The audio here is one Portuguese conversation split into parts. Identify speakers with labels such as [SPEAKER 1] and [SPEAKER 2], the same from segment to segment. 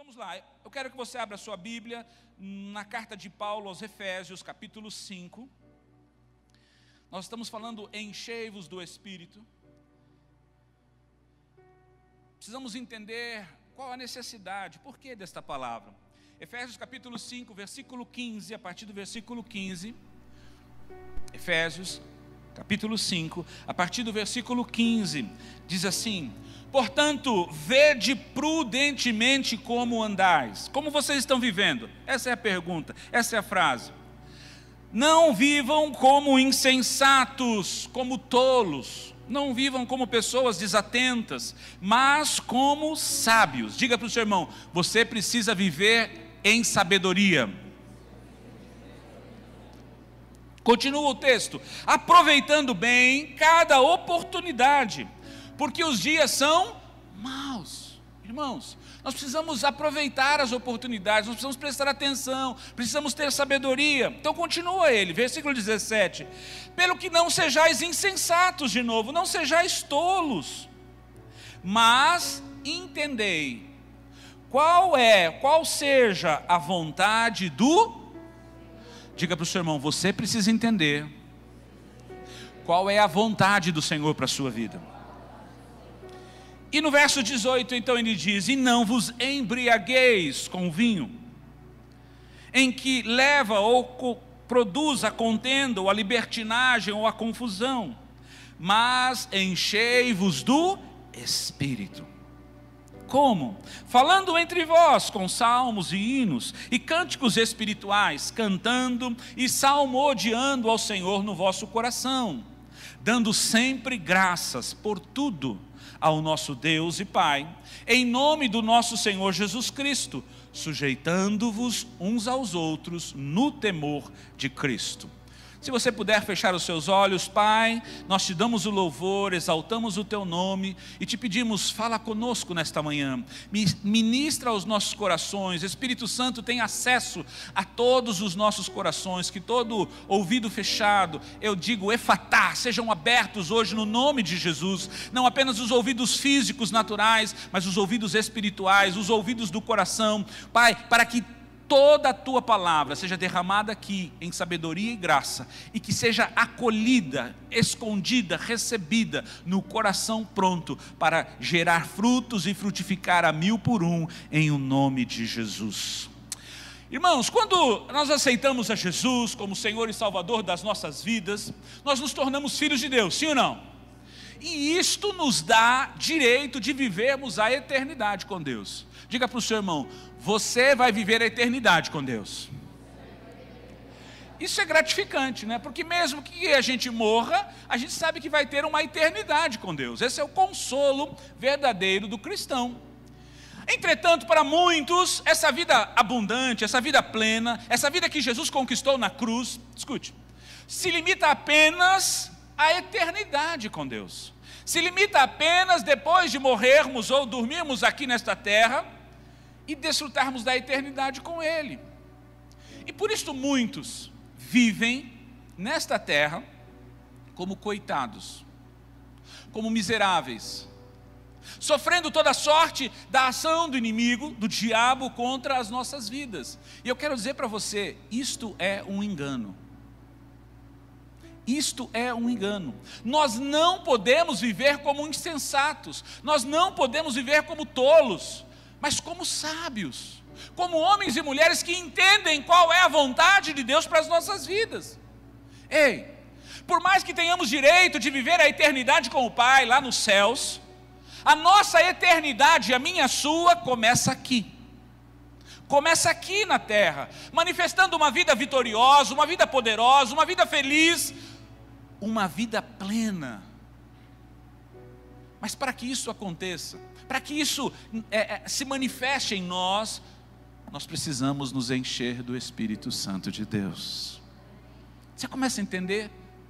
[SPEAKER 1] vamos lá, eu quero que você abra a sua Bíblia na carta de Paulo aos Efésios, capítulo 5. Nós estamos falando enchei-vos do Espírito. Precisamos entender qual a necessidade, por que desta palavra. Efésios capítulo 5, versículo 15, a partir do versículo 15. Efésios capítulo 5, a partir do versículo 15, diz assim: portanto, vede prudentemente como andais. Como vocês estão vivendo? Essa é a pergunta, essa é a frase. Não vivam como insensatos, como tolos. Não vivam como pessoas desatentas, mas como sábios. Diga para o seu irmão, você precisa viver em sabedoria. Continua o texto. Aproveitando bem cada oportunidade, porque os dias são maus. Irmãos, nós precisamos aproveitar as oportunidades, nós precisamos prestar atenção, precisamos ter sabedoria. Então continua ele, versículo 17. Pelo que não sejais insensatos, de novo, não sejais tolos, mas entendei qual seja a vontade do... Diga para o seu irmão, você precisa entender qual é a vontade do Senhor para a sua vida. E no verso 18, então ele diz: e não vos embriagueis com vinho, em que leva ou produz a contenda, ou a libertinagem, ou a confusão, mas enchei-vos do Espírito. Como? Falando entre vós com salmos e hinos e cânticos espirituais, cantando e salmodiando ao Senhor no vosso coração, dando sempre graças por tudo ao nosso Deus e Pai, em nome do nosso Senhor Jesus Cristo, sujeitando-vos uns aos outros no temor de Cristo. Se você puder fechar os seus olhos, Pai, nós te damos o louvor, exaltamos o teu nome e te pedimos, fala conosco nesta manhã, ministra aos nossos corações. Espírito Santo tem acesso a todos os nossos corações, que todo ouvido fechado, eu digo efatá, sejam abertos hoje no nome de Jesus, não apenas os ouvidos físicos naturais, mas os ouvidos espirituais, os ouvidos do coração, Pai, para que toda a tua palavra seja derramada aqui em sabedoria e graça, e que seja acolhida, escondida, recebida no coração pronto para gerar frutos e frutificar a 1000 por 1 em o nome de Jesus. Irmãos, quando nós aceitamos a Jesus como Senhor e Salvador das nossas vidas, nós nos tornamos filhos de Deus, sim ou não? E isto nos dá direito de vivermos a eternidade com Deus. Diga para o seu irmão, você vai viver a eternidade com Deus. Isso é gratificante, né? Porque mesmo que a gente morra, a gente sabe que vai ter uma eternidade com Deus. Esse é o consolo verdadeiro do cristão. Entretanto, para muitos, essa vida abundante, essa vida plena, essa vida que Jesus conquistou na cruz, escute, se limita apenas à eternidade com Deus. Se limita apenas depois de morrermos ou dormirmos aqui nesta terra e desfrutarmos da eternidade com Ele. E por isso muitos vivem nesta terra como coitados, como miseráveis, sofrendo toda sorte da ação do inimigo, do diabo contra as nossas vidas. E eu quero dizer para você, isto é um engano. Isto é um engano. Nós não podemos viver como insensatos, nós não podemos viver como tolos, mas como sábios, como homens e mulheres que entendem qual é a vontade de Deus para as nossas vidas. Ei, por mais que tenhamos direito de viver a eternidade com o Pai lá nos céus, a nossa eternidade, a minha e a sua, começa aqui. Começa aqui na terra, manifestando uma vida vitoriosa, uma vida poderosa, uma vida feliz, uma vida plena. Mas para que isso aconteça, para que isso se manifeste em nós, nós precisamos nos encher do Espírito Santo de Deus. Você começa a entender?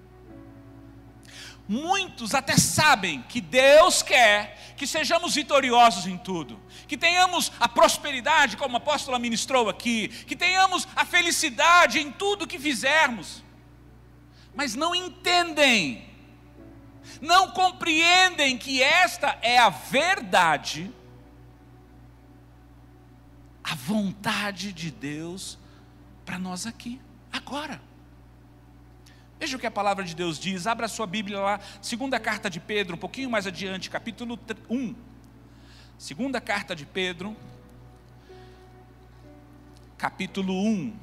[SPEAKER 1] Muitos até sabem que Deus quer que sejamos vitoriosos em tudo, que tenhamos a prosperidade, como a apóstola ministrou aqui, que tenhamos a felicidade em tudo que fizermos, mas não entendem, não compreendem que esta é a verdade a vontade de Deus para nós aqui, agora. Veja o que a palavra de Deus diz. Abra a sua Bíblia lá, segunda carta de Pedro, um pouquinho mais adiante, capítulo 1. Segunda carta de Pedro, capítulo 1.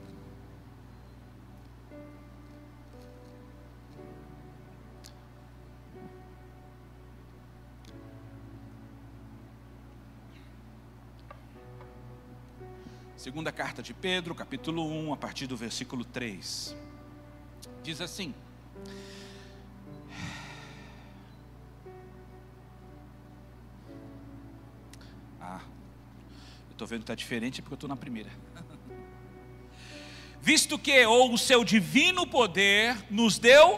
[SPEAKER 1] Segunda carta de Pedro, capítulo 1, a partir do versículo 3. Diz assim: eu estou vendo que está diferente porque eu estou na primeira. Visto que o seu divino poder nos deu,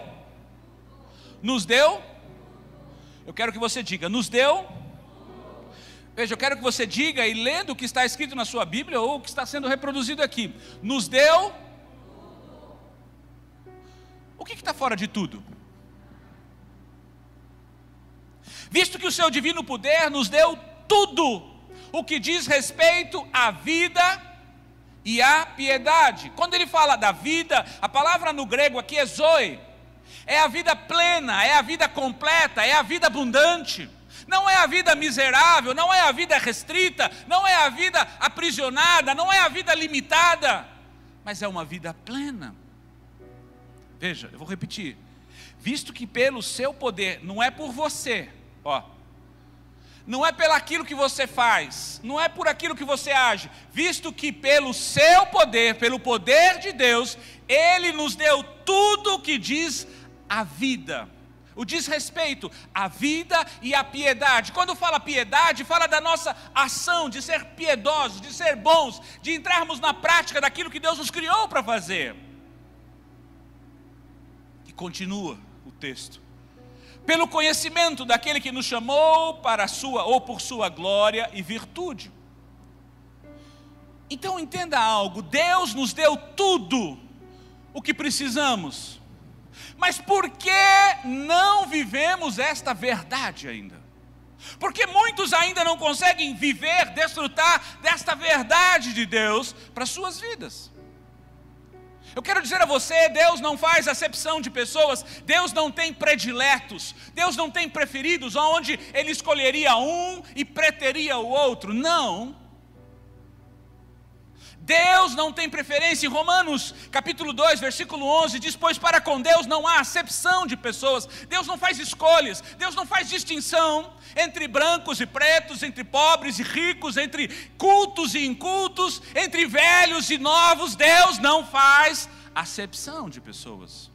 [SPEAKER 1] eu quero que você diga, nos deu. Veja, eu quero que você diga, e lendo o que está escrito na sua Bíblia, ou o que está sendo reproduzido aqui, nos deu. O que está fora de tudo? Visto que o seu divino poder nos deu tudo o que diz respeito à vida e à piedade. Quando ele fala da vida, a palavra no grego aqui é zoe, é a vida plena, é a vida completa, é a vida abundante. Não é a vida miserável, não é a vida restrita, não é a vida aprisionada, não é a vida limitada, mas é uma vida plena. Veja, eu vou repetir. Visto que pelo seu poder, não é por você, não é pelo aquilo que você faz, não é por aquilo que você age, visto que pelo seu poder, pelo poder de Deus, Ele nos deu tudo o que diz a vida, o diz respeito à vida e à piedade. Quando fala piedade, fala da nossa ação, de ser piedosos, de ser bons, de entrarmos na prática daquilo que Deus nos criou para fazer. E continua o texto: pelo conhecimento daquele que nos chamou para a sua, ou por sua glória e virtude. Então entenda algo, Deus nos deu tudo o que precisamos, mas por que não vivemos esta verdade ainda? Porque muitos ainda não conseguem viver, desfrutar desta verdade de Deus para suas vidas. Eu quero dizer a você, Deus não faz acepção de pessoas, Deus não tem prediletos, Deus não tem preferidos, onde Ele escolheria um e preteria o outro, não. Deus não tem preferência. Em Romanos capítulo 2, versículo 11, diz: pois para com Deus não há acepção de pessoas. Deus não faz escolhas, Deus não faz distinção entre brancos e pretos, entre pobres e ricos, entre cultos e incultos, entre velhos e novos. Deus não faz acepção de pessoas.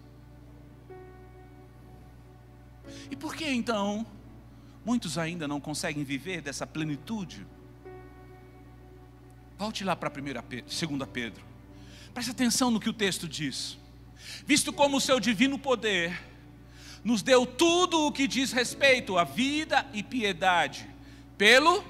[SPEAKER 1] E por que então muitos ainda não conseguem viver dessa plenitude? Volte lá para 2 Pedro. Preste atenção no que o texto diz. Visto como o seu divino poder nos deu tudo o que diz respeito à vida e piedade, pelo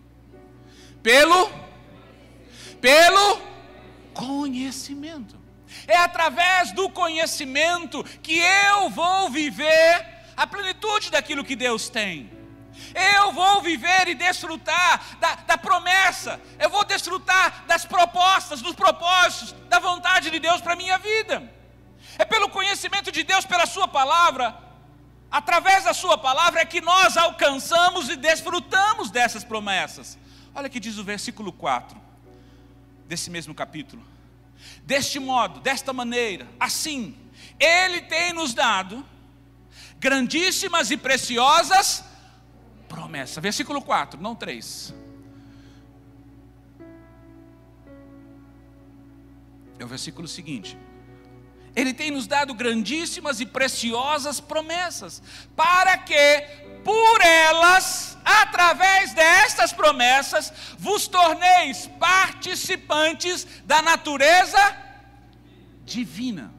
[SPEAKER 1] conhecimento. É através do conhecimento que eu vou viver a plenitude daquilo que Deus tem. Eu vou viver e desfrutar da promessa, eu vou desfrutar das propostas, dos propósitos, da vontade de Deus para a minha vida. É pelo conhecimento de Deus, pela sua palavra, através da sua palavra é que nós alcançamos e desfrutamos dessas promessas. Olha o que diz o versículo 4 desse mesmo capítulo: deste modo, desta maneira, assim, Ele tem nos dado grandíssimas e preciosas promessa. Versículo 4, não 3. É o versículo seguinte: Ele tem nos dado grandíssimas e preciosas promessas, para que por elas, através destas promessas, vos torneis participantes da natureza divina,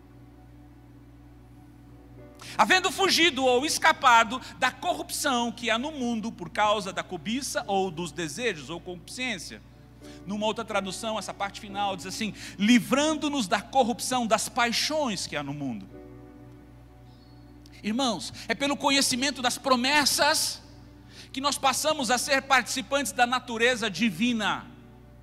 [SPEAKER 1] havendo fugido ou escapado da corrupção que há no mundo por causa da cobiça ou dos desejos ou concupiscência. Numa outra tradução, essa parte final diz assim: livrando-nos da corrupção das paixões que há no mundo. Irmãos, é pelo conhecimento das promessas que nós passamos a ser participantes da natureza divina.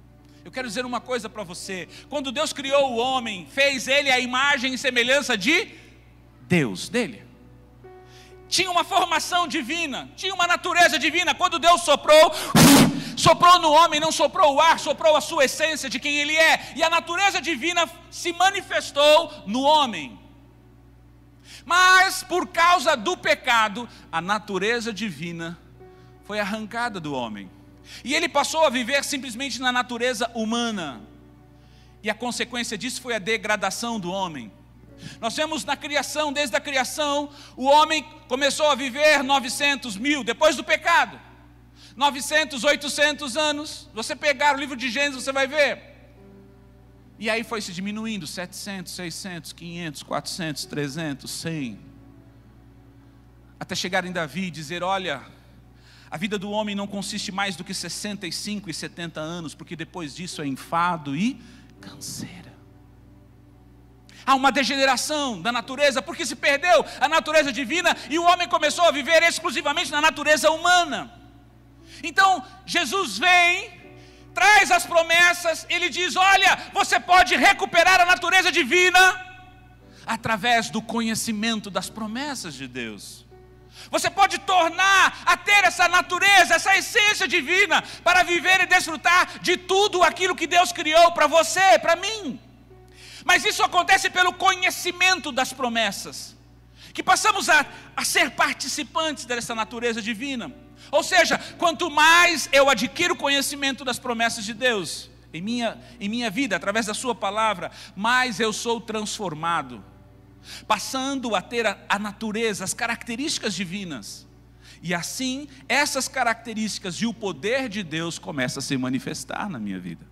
[SPEAKER 1] Eu quero dizer uma coisa para você: quando Deus criou o homem, fez ele à imagem e semelhança de Deus, dele. Tinha uma formação divina, tinha uma natureza divina. Quando Deus soprou no homem, não soprou o ar, soprou a sua essência de quem ele é. E a natureza divina se manifestou no homem. Mas por causa do pecado, a natureza divina foi arrancada do homem. E ele passou a viver simplesmente na natureza humana. E a consequência disso foi a degradação do homem. Nós vemos na criação, desde a criação, o homem começou a viver 900 mil, depois do pecado. 900, 800 anos. Você pegar o livro de Gênesis, você vai ver. E aí foi se diminuindo, 700, 600, 500, 400, 300, 100. Até chegar em Davi e dizer: olha, a vida do homem não consiste mais do que 65 e 70 anos, porque depois disso é enfado e canseira. Há uma degeneração da natureza, porque se perdeu a natureza divina e o homem começou a viver exclusivamente na natureza humana. Então, Jesus vem, traz as promessas, ele diz: olha, você pode recuperar a natureza divina através do conhecimento das promessas de Deus. Você pode tornar a ter essa natureza, essa essência divina, para viver e desfrutar de tudo aquilo que Deus criou para você, para mim. Mas isso acontece pelo conhecimento das promessas, que passamos a ser participantes dessa natureza divina. Ou seja, quanto mais eu adquiro conhecimento das promessas de Deus em minha vida, através da sua palavra, mais eu sou transformado, passando a ter a natureza, as características divinas. E assim, essas características e o poder de Deus começam a se manifestar na minha vida.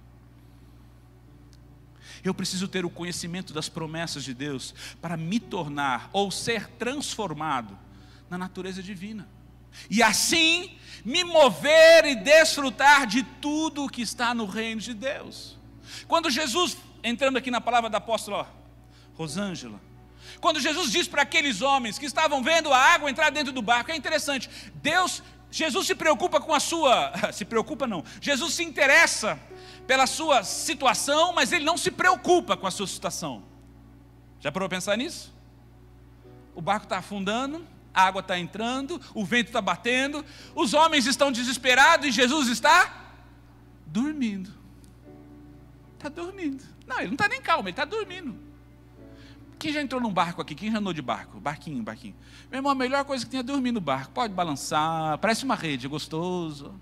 [SPEAKER 1] Eu preciso ter o conhecimento das promessas de Deus para me tornar ou ser transformado na natureza divina. E assim me mover e desfrutar de tudo o que está no reino de Deus. Quando Jesus, entrando aqui na palavra da apóstola Rosângela, quando Jesus diz para aqueles homens que estavam vendo a água entrar dentro do barco, é interessante, Jesus se preocupa com a sua, Jesus se interessa pela sua situação, mas ele não se preocupa com a sua situação. Já parou para pensar nisso? O barco está afundando, a água está entrando, o vento está batendo, os homens estão desesperados e Jesus está dormindo. Está dormindo. Não, ele não está nem calmo, ele está dormindo. Quem já entrou num barco aqui? Quem já andou de barco? Barquinho. Meu irmão, a melhor coisa que tem é dormir no barco. Pode balançar, parece uma rede, é gostoso.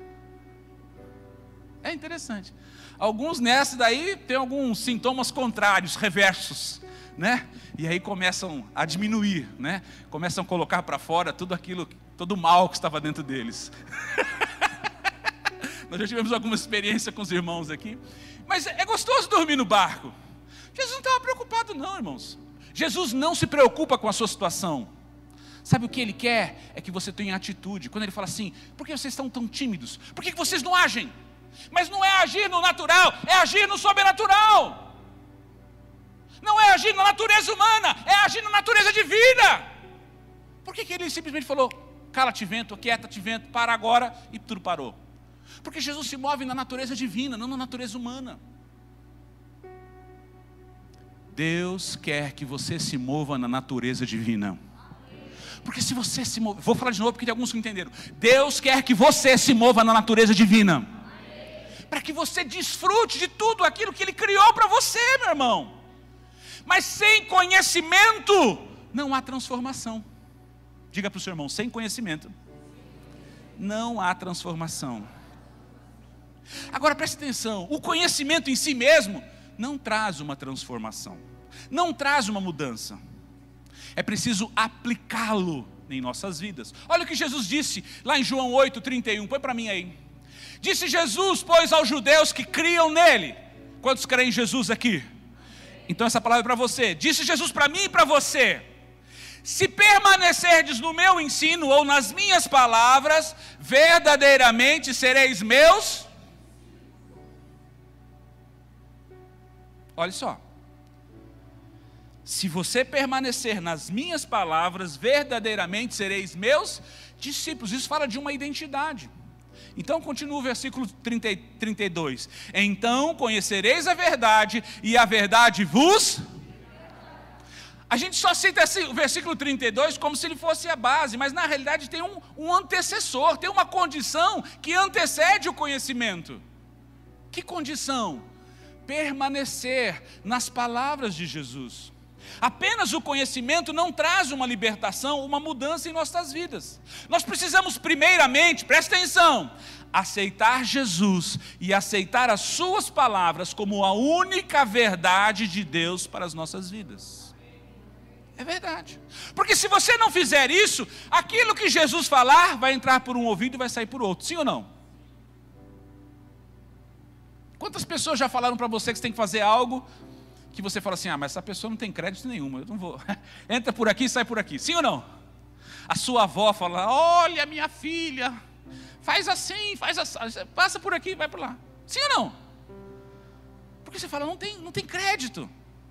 [SPEAKER 1] É interessante. Alguns nessa daí tem alguns sintomas contrários, reversos, né? E aí começam a diminuir, né? Começam a colocar para fora tudo aquilo, todo o mal que estava dentro deles. Nós já tivemos alguma experiência com os irmãos aqui. Mas é gostoso dormir no barco. Jesus não estava preocupado não, irmãos. Jesus não se preocupa com a sua situação. Sabe o que Ele quer? É que você tenha atitude. Quando Ele fala assim: por que vocês estão tão tímidos? Por que vocês não agem? Mas não é agir no natural, é agir no sobrenatural. Não é agir na natureza humana, é agir na natureza divina. Por que Ele simplesmente falou: cala-te vento, aquieta-te vento, para agora, e tudo parou? Porque Jesus se move na natureza divina, não na natureza humana. Deus quer que você se mova na natureza divina. Porque se você se move, vou falar de novo porque tem alguns que entenderam. Deus quer que você se mova na natureza divina, para que você desfrute de tudo aquilo que Ele criou para você, meu irmão. Mas sem conhecimento não há transformação. Diga para o seu irmão: sem conhecimento não há transformação. Agora preste atenção, o conhecimento em si mesmo não traz uma transformação, não traz uma mudança. É preciso aplicá-lo em nossas vidas. Olha o que Jesus disse lá em João 8:31, põe para mim aí. Disse Jesus, pois, aos judeus que criam nele. Quantos creem em Jesus aqui? Então essa palavra é para você. Disse Jesus para mim e para você: se permanecerdes no meu ensino ou nas minhas palavras, verdadeiramente sereis meus. Olha só. Se você permanecer nas minhas palavras, verdadeiramente sereis meus discípulos. Isso fala de uma identidade. Então continua o versículo 32. Então conhecereis a verdade, e a verdade vos... A gente só cita o versículo 32 como se ele fosse a base, mas na realidade tem um antecessor, tem uma condição que antecede o conhecimento. Que condição? Permanecer nas palavras de Jesus. Apenas o conhecimento não traz uma libertação, uma mudança em nossas vidas. Nós precisamos primeiramente, presta atenção, aceitar Jesus e aceitar as suas palavras como a única verdade de Deus para as nossas vidas. É verdade. Porque se você não fizer isso, aquilo que Jesus falar vai entrar por um ouvido e vai sair por outro. Sim ou não? Quantas pessoas já falaram para você que você tem que fazer algo que você fala assim, mas essa pessoa não tem crédito nenhum, eu não vou. Entra por aqui e sai por aqui. Sim ou não? A sua avó fala, olha minha filha, faz assim, passa por aqui, vai por lá. Sim ou não? Porque você fala, não tem crédito.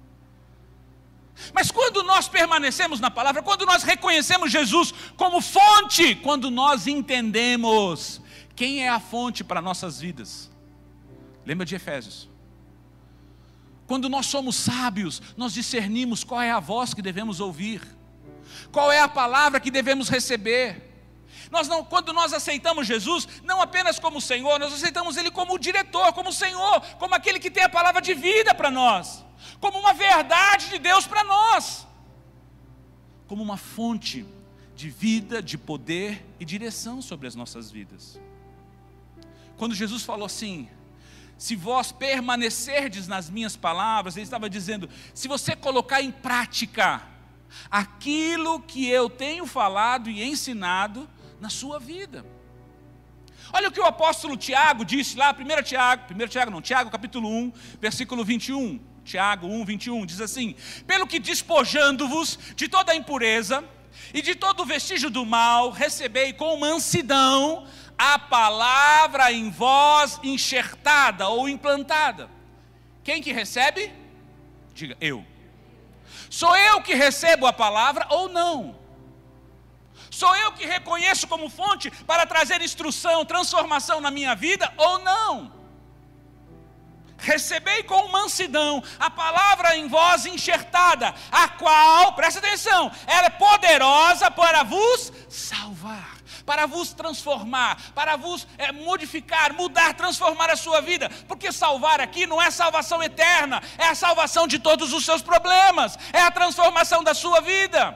[SPEAKER 1] Mas quando nós permanecemos na palavra, quando nós reconhecemos Jesus como fonte, quando nós entendemos quem é a fonte para nossas vidas. Lembra de Efésios? Quando nós somos sábios, nós discernimos qual é a voz que devemos ouvir, qual é a palavra que devemos receber. Quando nós aceitamos Jesus, não apenas como Senhor, nós aceitamos Ele como diretor, como Senhor, como aquele que tem a palavra de vida para nós, como uma verdade de Deus para nós, como uma fonte de vida, de poder e direção sobre as nossas vidas. Quando Jesus falou assim, se vós permanecerdes nas minhas palavras, Ele estava dizendo, se você colocar em prática aquilo que eu tenho falado e ensinado na sua vida. Olha o que o apóstolo Tiago disse lá, Tiago capítulo 1, versículo 21, Tiago 1, 21, diz assim, pelo que despojando-vos de toda a impureza e de todo o vestígio do mal, recebei com mansidão a palavra em vós enxertada ou implantada. Quem que recebe? Diga, eu. Sou eu que recebo a palavra ou não? Sou eu que reconheço como fonte para trazer instrução, transformação na minha vida ou não? Recebei com mansidão a palavra em vós enxertada, a qual, presta atenção, ela é poderosa para vos salvar, para vos transformar, para vos modificar, mudar, transformar a sua vida. Porque salvar aqui não é salvação eterna, é a salvação de todos os seus problemas, é a transformação da sua vida.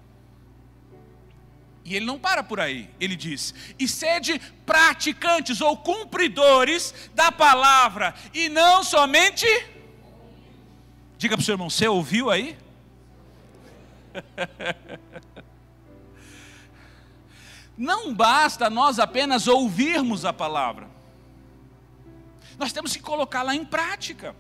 [SPEAKER 1] E ele não para por aí, ele diz, e sede praticantes ou cumpridores da palavra, e não somente, diga para o seu irmão, você ouviu aí? Não basta nós apenas ouvirmos a palavra, nós temos que colocá-la em prática.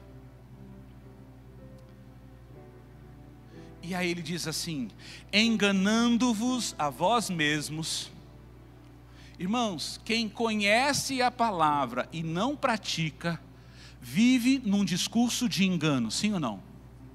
[SPEAKER 1] E aí ele diz assim, enganando-vos a vós mesmos. Irmãos, quem conhece a palavra e não pratica, vive num discurso de engano, sim ou não?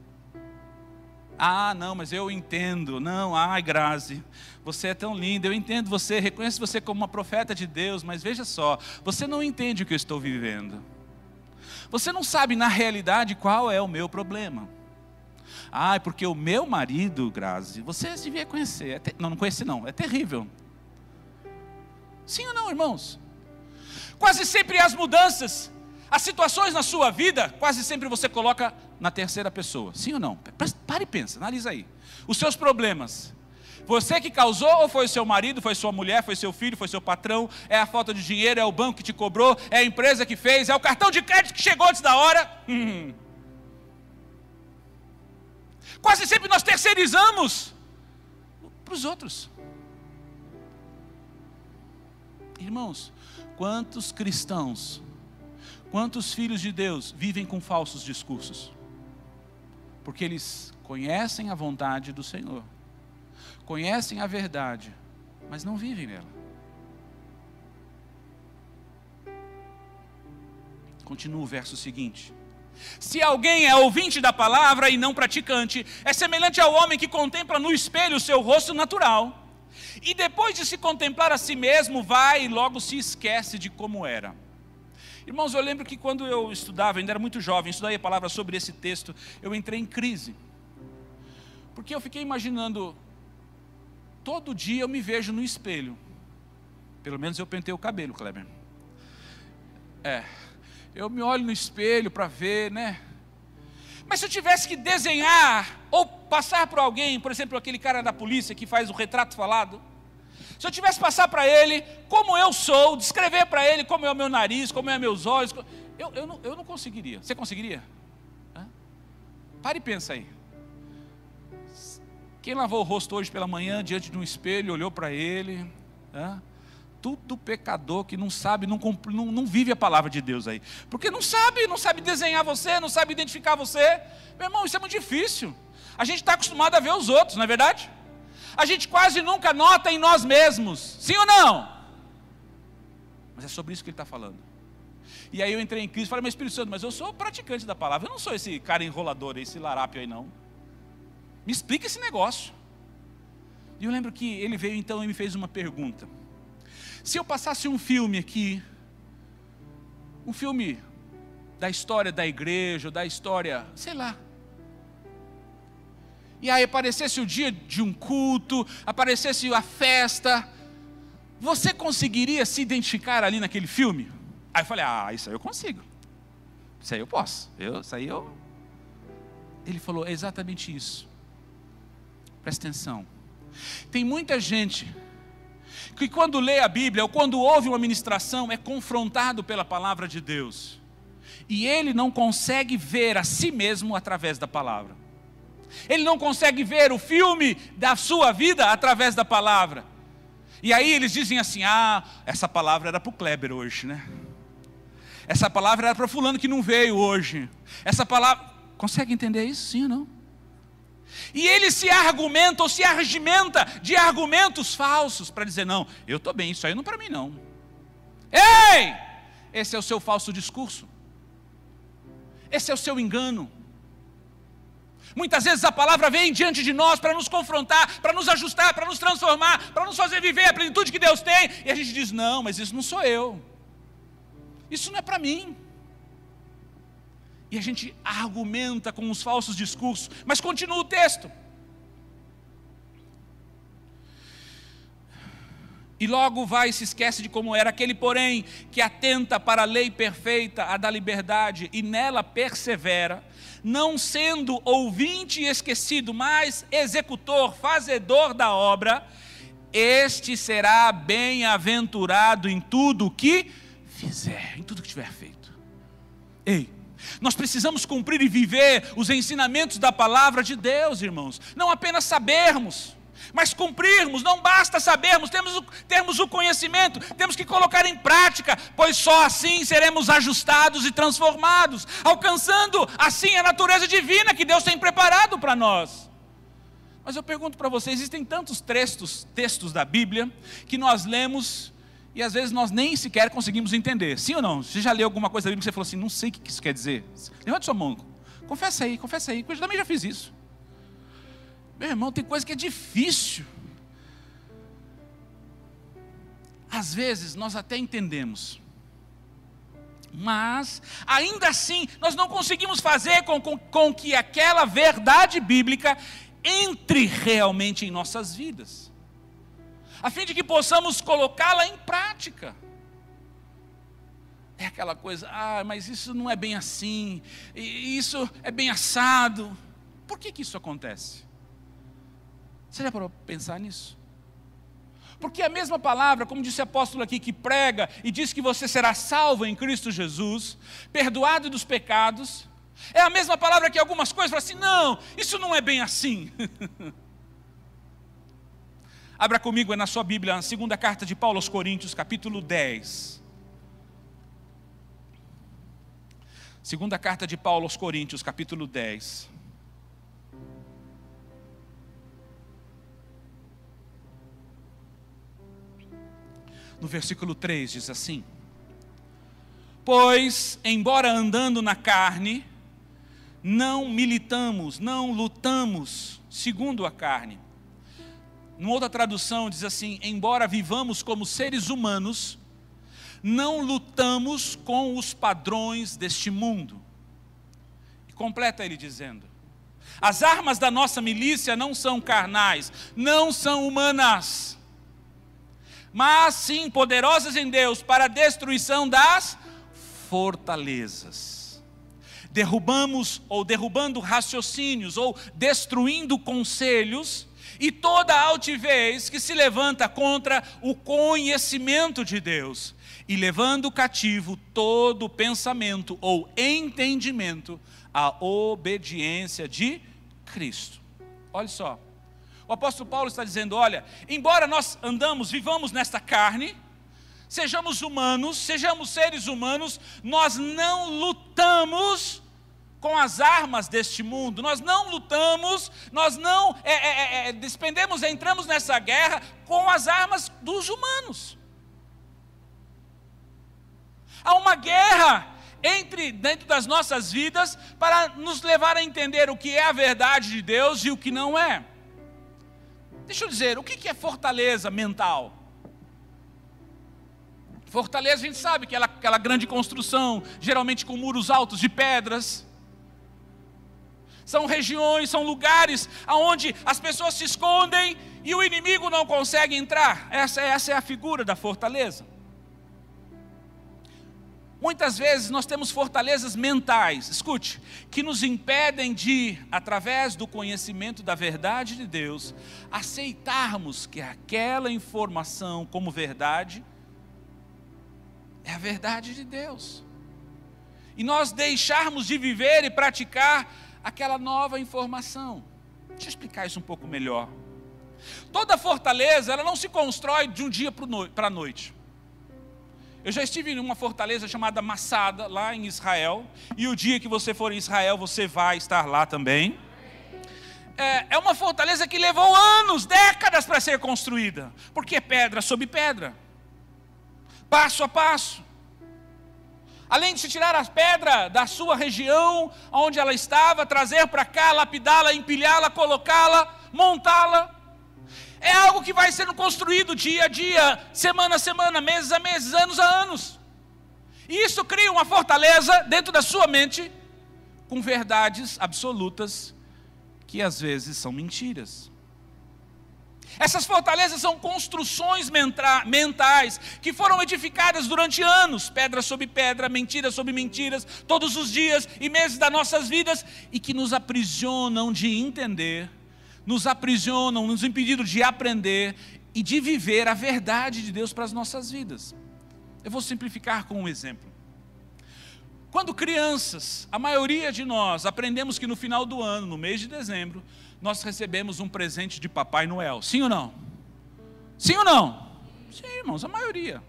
[SPEAKER 1] Não, mas eu entendo, Grazi, você é tão linda, eu entendo você, reconheço você como uma profeta de Deus, mas veja só, você não entende o que eu estou vivendo. Você não sabe na realidade qual é o meu problema. Porque o meu marido, Grazi, você devia conhecer. Não conheci não, é terrível. Sim ou não, irmãos? Quase sempre as mudanças, as situações na sua vida, quase sempre você coloca na terceira pessoa. Sim ou não? Para e pensa, analisa aí. Os seus problemas, você que causou ou foi o seu marido, foi sua mulher, foi seu filho, foi seu patrão, é a falta de dinheiro, é o banco que te cobrou, é a empresa que fez, é o cartão de crédito que chegou antes da hora. Quase sempre nós terceirizamos para os outros. Irmãos, quantos cristãos, quantos filhos de Deus vivem com falsos discursos? Porque eles conhecem a vontade do Senhor, conhecem a verdade, mas não vivem nela. Continua o verso seguinte. Se alguém é ouvinte da palavra e não praticante, é semelhante ao homem que contempla no espelho o seu rosto natural E depois de se contemplar a si mesmo, vai e logo se esquece de como era. Irmãos, eu lembro que quando eu estudava, ainda era muito jovem, estudei a palavra sobre esse texto, eu entrei em crise. Porque eu fiquei imaginando, todo dia eu me vejo no espelho. Pelo menos eu pentei o cabelo, Kleber. Eu me olho no espelho para ver, né? Mas se eu tivesse que desenhar, ou passar por alguém, por exemplo, aquele cara da polícia que faz o retrato falado, se eu tivesse que passar para ele como eu sou, descrever para ele como é o meu nariz, como é meus olhos, eu não conseguiria. Você conseguiria? Pare e pensa aí. Quem lavou o rosto hoje pela manhã diante de um espelho, olhou para ele, tudo pecador que não sabe, não vive a palavra de Deus aí, porque não sabe desenhar você, não sabe identificar você. Meu irmão, isso é muito difícil. A gente está acostumado a ver os outros, não é verdade? A gente quase nunca nota em nós mesmos, sim ou não? Mas é sobre isso que ele está falando. E aí eu entrei em crise e falei, mas Espírito Santo, mas eu sou praticante da palavra, eu não sou esse cara enrolador, esse larápio aí não. Me explica esse negócio. E eu lembro que ele veio então e me fez uma pergunta. Se eu passasse um filme aqui, um filme da história da igreja, da história, sei lá, e aí aparecesse o dia de um culto, aparecesse a festa, você conseguiria se identificar ali naquele filme? Aí eu falei, isso aí eu consigo, isso aí eu posso, Ele falou, é exatamente isso. Presta atenção, tem muita gente que quando lê a Bíblia, ou quando ouve uma ministração, é confrontado pela palavra de Deus, e ele não consegue ver a si mesmo através da palavra, ele não consegue ver o filme da sua vida através da palavra, e aí eles dizem assim, essa palavra era para o Kleber hoje, né? Essa palavra era para fulano que não veio hoje, essa palavra, consegue entender isso, sim ou não? E ele se argumenta ou se argimenta de argumentos falsos para dizer, não, eu estou bem, isso aí não é para mim não. Ei! Esse é o seu falso discurso. Esse é o seu engano. Muitas vezes a palavra vem diante de nós para nos confrontar, para nos ajustar, para nos transformar, para nos fazer viver a plenitude que Deus tem. E a gente diz, não, mas isso não sou eu. Isso não é para mim. E a gente argumenta com os falsos discursos, mas continua o texto. E logo vai e se esquece de como era aquele, porém, que atenta para a lei perfeita, a da liberdade, e nela persevera, não sendo ouvinte e esquecido, mas executor, fazedor da obra, este será bem-aventurado em tudo o que fizer, em tudo que tiver feito. Ei! Nós precisamos cumprir e viver os ensinamentos da palavra de Deus, irmãos. Não apenas sabermos, mas cumprirmos. Não basta sabermos, termos o conhecimento, temos que colocar em prática, pois só assim seremos ajustados e transformados, alcançando assim a natureza divina que Deus tem preparado para nós. Mas eu pergunto para vocês, existem tantos textos da Bíblia que nós lemos e às vezes nós nem sequer conseguimos entender. Sim ou não? Você já leu alguma coisa da Bíblia que você falou assim, não sei o que isso quer dizer? Levante sua mão. Confessa aí. Eu também já fiz isso. Meu irmão, tem coisa que é difícil. Às vezes nós até entendemos, mas ainda assim nós não conseguimos fazer com que aquela verdade bíblica entre realmente em nossas vidas, a fim de que possamos colocá-la em prática. É aquela coisa, mas isso não é bem assim, isso é bem assado. Por que isso acontece? Você já parou para pensar nisso? Porque a mesma palavra, como disse o apóstolo aqui, que prega e diz que você será salvo em Cristo Jesus, perdoado dos pecados, é a mesma palavra que algumas coisas falam assim, não, isso não é bem assim. Abra comigo na sua Bíblia, na segunda carta de Paulo aos Coríntios, capítulo 10. Segunda carta de Paulo aos Coríntios, capítulo 10. No versículo 3 diz assim: pois, embora andando na carne, não militamos, não lutamos segundo a carne. numa outra tradução diz assim: embora vivamos como seres humanos, não lutamos com os padrões deste mundo. E completa ele dizendo: as armas da nossa milícia não são carnais, não são humanas, mas sim poderosas em Deus para a destruição das fortalezas. Derrubando raciocínios, ou destruindo conselhos, e toda altivez que se levanta contra o conhecimento de Deus, e levando cativo todo pensamento ou entendimento à obediência de Cristo. Olha só, o apóstolo Paulo está dizendo: olha, embora nós vivamos nesta carne, sejamos humanos, sejamos seres humanos, nós não lutamos com as armas deste mundo, nós não lutamos, nós não entramos nessa guerra com as armas dos humanos. Há uma guerra dentro das nossas vidas para nos levar a entender o que é a verdade de Deus e o que não é. Deixa eu dizer, o que é fortaleza mental? Fortaleza, a gente sabe que é aquela grande construção, geralmente com muros altos de pedras. São regiões, são lugares onde as pessoas se escondem e o inimigo não consegue entrar. Essa é a figura da fortaleza. Muitas vezes nós temos fortalezas mentais, escute, que nos impedem de, através do conhecimento da verdade de Deus, aceitarmos que aquela informação como verdade é a verdade de Deus. E nós deixarmos de viver e praticar aquela nova informação. Deixa eu explicar isso um pouco melhor. Toda fortaleza, ela não se constrói de um dia para a noite. Eu já estive em uma fortaleza chamada Massada, lá em Israel, e o dia que você for em Israel, você vai estar lá também. É uma fortaleza que levou anos, décadas para ser construída, porque é pedra sobre pedra, passo a passo. Além de se tirar as pedras da sua região, onde ela estava, trazer para cá, lapidá-la, empilhá-la, colocá-la, montá-la. É algo que vai sendo construído dia a dia, semana a semana, meses a meses, anos a anos. E isso cria uma fortaleza dentro da sua mente, com verdades absolutas, que às vezes são mentiras. Essas fortalezas são construções mentais que foram edificadas durante anos, pedra sobre pedra, mentiras sobre mentiras, todos os dias e meses das nossas vidas, e que nos aprisionam de entender, nos aprisionam, nos impedindo de aprender e de viver a verdade de Deus para as nossas vidas. Eu vou simplificar com um exemplo. Quando crianças, a maioria de nós aprendemos que no final do ano, no mês de dezembro, nós recebemos um presente de Papai Noel. Sim ou não? Sim ou não? Sim, irmãos, a maioria.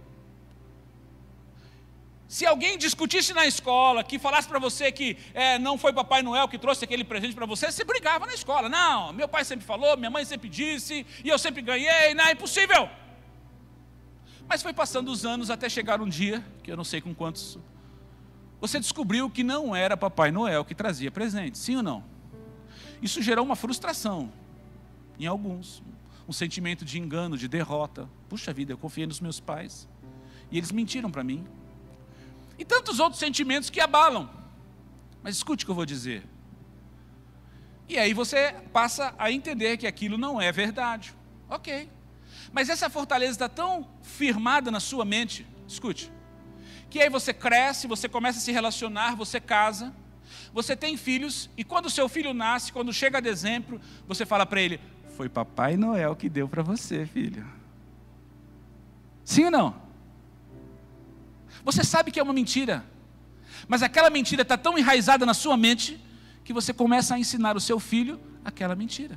[SPEAKER 1] Se alguém discutisse na escola, que falasse para você que não foi Papai Noel que trouxe aquele presente para você, você brigava na escola. Não, meu pai sempre falou, minha mãe sempre disse, e eu sempre ganhei, não, é impossível. Mas foi passando os anos até chegar um dia, que eu não sei com quantos, você descobriu que não era Papai Noel que trazia presente. Sim ou não? Isso gerou uma frustração em alguns, um sentimento de engano, de derrota. Puxa vida, eu confiei nos meus pais e eles mentiram para mim. E tantos outros sentimentos que abalam. Mas escute o que eu vou dizer. E aí você passa a entender que aquilo não é verdade. Ok. Mas essa fortaleza está tão firmada na sua mente, escute, que aí você cresce, você começa a se relacionar, você casa, você tem filhos, e quando o seu filho nasce, quando chega dezembro, você fala para ele: foi Papai Noel que deu para você, filho. Sim ou não? Você sabe que é uma mentira, mas aquela mentira está tão enraizada na sua mente, que você começa a ensinar o seu filho aquela mentira.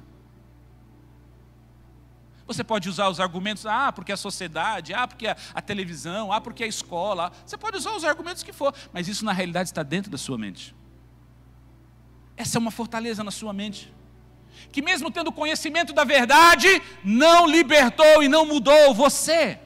[SPEAKER 1] Você pode usar os argumentos, porque a sociedade, porque a televisão, porque a escola, você pode usar os argumentos que for, mas isso na realidade está dentro da sua mente. Essa é uma fortaleza na sua mente, que mesmo tendo conhecimento da verdade, não libertou e não mudou você.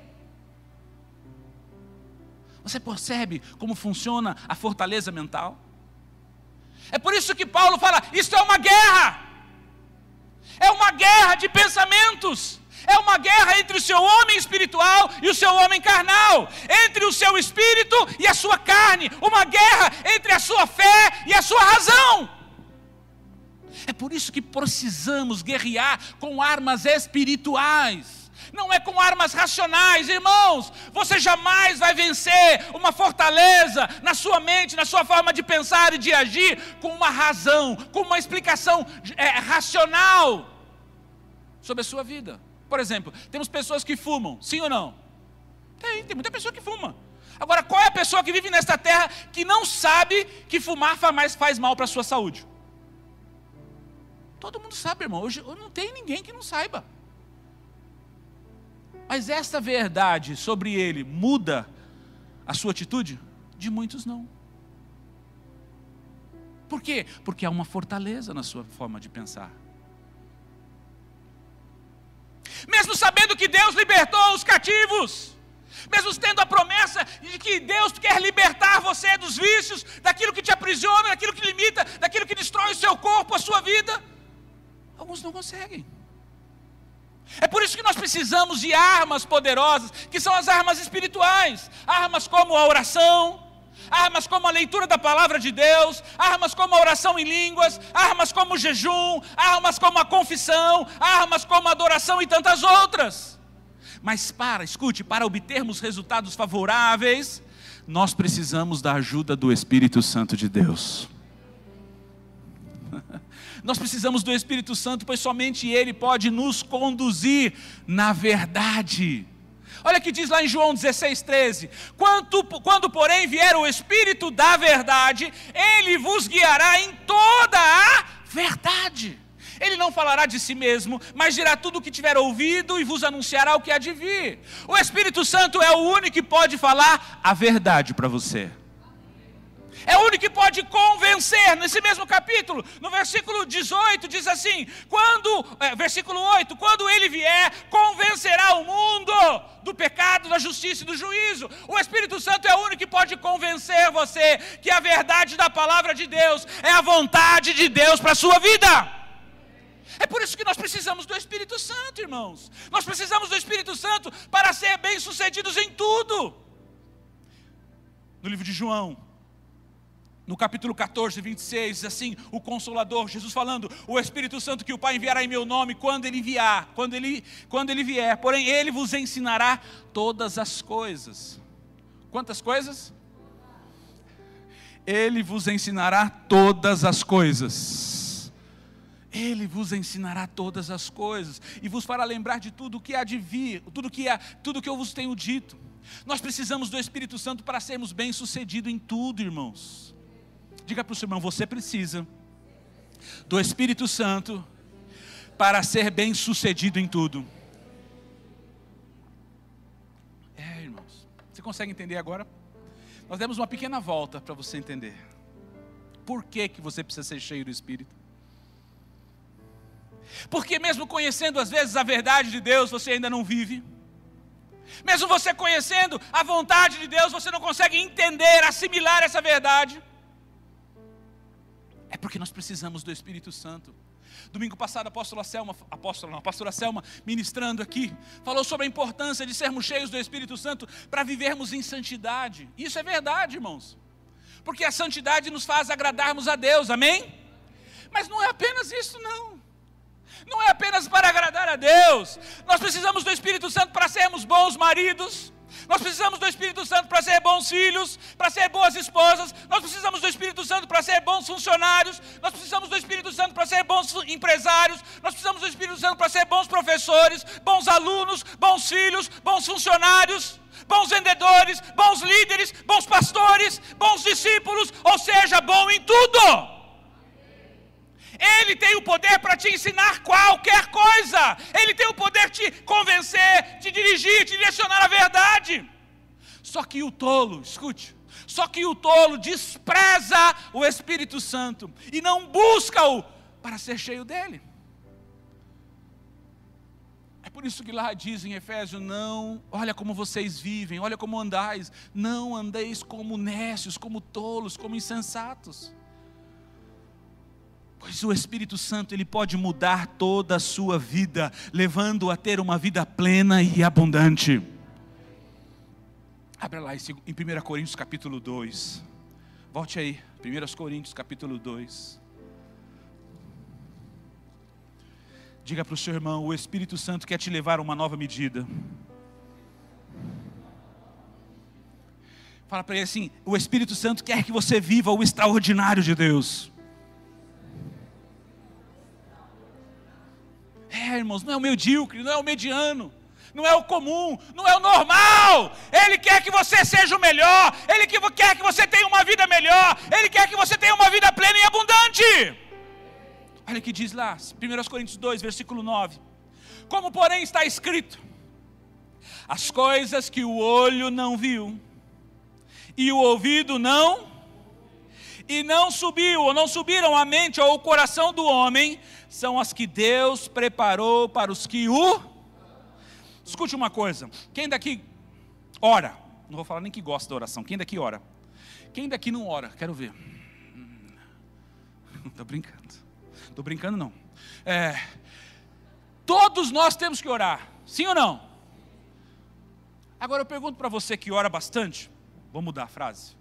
[SPEAKER 1] Você percebe como funciona a fortaleza mental? É por isso que Paulo fala, isso é uma guerra de pensamentos, É uma guerra entre o seu homem espiritual e o seu homem carnal, entre o seu espírito e a sua carne, uma guerra entre a sua fé e a sua razão. É por isso que precisamos guerrear com armas espirituais, não é com armas racionais. Irmãos, você jamais vai vencer uma fortaleza na sua mente, na sua forma de pensar e de agir, com uma razão, com uma explicação racional sobre a sua vida. Por exemplo, temos pessoas que fumam, sim ou não? Tem muita pessoa que fuma. Agora, qual é a pessoa que vive nesta terra que não sabe que fumar faz mal para a sua saúde? Todo mundo sabe, irmão. Hoje não tem ninguém que não saiba. Mas esta verdade sobre ele muda a sua atitude? De muitos não. Por quê? Porque há uma fortaleza na sua forma de pensar. Mesmo sabendo que Deus libertou os cativos, mesmo tendo a promessa de que Deus quer libertar você dos vícios, daquilo que te aprisiona, daquilo que limita, daquilo que destrói o seu corpo, a sua vida, alguns não conseguem. É por isso que nós precisamos de armas poderosas, que são as armas espirituais. Armas como a oração, armas como a leitura da palavra de Deus, armas como a oração em línguas, armas como o jejum, armas como a confissão, armas como a adoração e tantas outras. Mas escute, para obtermos resultados favoráveis, nós precisamos da ajuda do Espírito Santo de Deus. Nós precisamos do Espírito Santo, pois somente Ele pode nos conduzir na verdade. Olha o que diz lá em João 16:13. Quando porém vier o Espírito da verdade, Ele vos guiará em toda a verdade. Ele não falará de si mesmo, mas dirá tudo o que tiver ouvido e vos anunciará o que há de vir. O Espírito Santo é o único que pode falar a verdade para você. É o único que pode convencer. Nesse mesmo capítulo, no versículo 18, diz assim, versículo 8, quando ele vier, convencerá o mundo do pecado, da justiça e do juízo. O Espírito Santo é o único que pode convencer você que a verdade da palavra de Deus é a vontade de Deus para a sua vida. É por isso que nós precisamos do Espírito Santo, irmãos. Nós precisamos do Espírito Santo para ser bem-sucedidos em tudo. No livro de João, no capítulo 14, 26, diz assim, o Consolador, Jesus falando, o Espírito Santo que o Pai enviará em meu nome, quando ele vier, porém ele vos ensinará todas as coisas. Quantas coisas? Ele vos ensinará todas as coisas. Ele vos ensinará todas as coisas, e vos fará lembrar de tudo que há de vir, tudo que eu vos tenho dito. Nós precisamos do Espírito Santo para sermos bem-sucedidos em tudo, irmãos. Diga para o seu irmão, você precisa do Espírito Santo para ser bem-sucedido em tudo. Irmãos, você consegue entender agora? Nós demos uma pequena volta para você entender. Por que você precisa ser cheio do Espírito? Porque mesmo conhecendo às vezes a verdade de Deus, você ainda não vive. Mesmo você conhecendo a vontade de Deus, você não consegue entender, assimilar essa verdade. É porque nós precisamos do Espírito Santo. Domingo passado a pastora Selma, ministrando aqui, falou sobre a importância de sermos cheios do Espírito Santo para vivermos em santidade. Isso é verdade, irmãos. Porque a santidade nos faz agradarmos a Deus, amém? Mas não é apenas isso, não. Não é apenas para agradar a Deus. Nós precisamos do Espírito Santo para sermos bons maridos. Nós precisamos do Espírito Santo para ser bons filhos, para ser boas esposas. Nós precisamos do Espírito Santo para ser bons funcionários. Nós precisamos do Espírito Santo para ser bons empresários. Nós precisamos do Espírito Santo para ser bons professores, bons alunos, bons filhos, bons funcionários, bons vendedores, bons líderes, bons pastores, bons discípulos, ou seja, bom em tudo. Ele tem o poder para te ensinar qualquer coisa. Ele tem o poder de te convencer, te dirigir, te direcionar à verdade. Só que o tolo, escute, só que o tolo despreza o Espírito Santo e não busca-o para ser cheio dele. É por isso que lá diz em Efésios, não, olha como vocês vivem, olha como andais, não andeis como nécios, como tolos, como insensatos. Pois o Espírito Santo, ele pode mudar toda a sua vida, levando a ter uma vida plena e abundante. Abra lá em 1 Coríntios capítulo 2. Volte aí, 1 Coríntios capítulo 2. Diga para o seu irmão: o Espírito Santo quer te levar a uma nova medida. Fala para ele assim: o Espírito Santo quer que você viva o extraordinário de Deus. Irmãos, não é o medíocre, não é o mediano, não é o comum, não é o normal. Ele quer que você seja o melhor, Ele quer que você tenha uma vida melhor, Ele quer que você tenha uma vida plena e abundante. Olha o que diz lá, 1 Coríntios 2, versículo 9. Como porém está escrito: as coisas que o olho não viu, e o ouvido não, e não subiu, ou não subiram à mente ou ao coração do homem, são as que Deus preparou para os que o... Escute uma coisa, quem daqui ora? Não vou falar nem que gosta da oração, quem daqui ora? Quem daqui não ora? Quero ver. Estou brincando não. Todos nós temos que orar, sim ou não? Agora eu pergunto para você que ora bastante, vou mudar a frase.